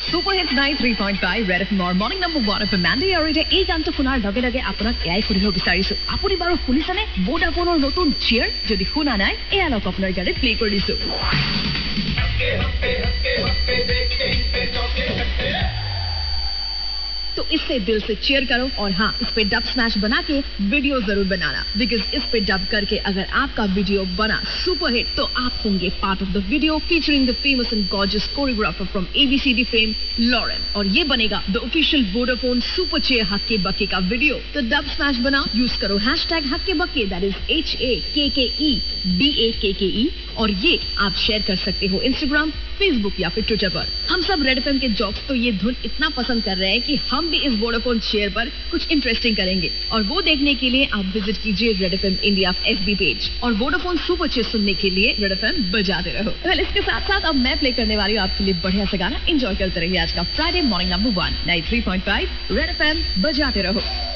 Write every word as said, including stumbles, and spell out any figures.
Super hits ninety three point five Red F এমৰ morning number one F M Monday আৰু এতিয়া এই গানটো শুনাৰ লগে লগে আপোনাক এয়াই সুধিব বিচাৰিছো, আপুনি বাৰু শুনিছেনে ভোডাফোনৰ নতুন চেয়াৰ? যদি শুনা নাই এয়া লওক আপোনাৰ গাড়ীত প্লে কৰি দিছো। तो इससे दिल से चेयर करो और हाँ, इस पे डब स्मैश बना के वीडियो जरूर बनाना, बिकॉज इस पे डब करके अगर आपका वीडियो बना सुपर हिट तो आप होंगे part of the video featuring the famous and gorgeous choreographer from ABCD fame Lauren, और ये बनेगा the official Vodafone super chair Hakke Bakke का वीडियो। तो डब स्मैश बनाओ, यूज करो hashtag Hakke Bakke, that is H A K K E B A K K ई, और ये आप शेयर कर सकते हो इंस्टाग्राम, फेसबुक या फिर ट्विटर पर। हम सब रेड एफएम के जॉक्स तो ये धुन इतना पसंद कर रहे हैं कि हम भी इस वोडाफोन शेयर पर कुछ इंटरेस्टिंग करेंगे, और वो देखने के लिए आप विजिट कीजिए Red FM India FB page, और वोडाफोन सुपर चेयर सुनने के लिए रेड एफएम बजाते रहो। well, इसके साथ साथ अब मैं प्ले करने वाली हूँ आपके लिए बढ़िया सा गाना, एंजॉय करते रहिए आज का Friday morning number one ninety three point five Red FM बजाते रहो।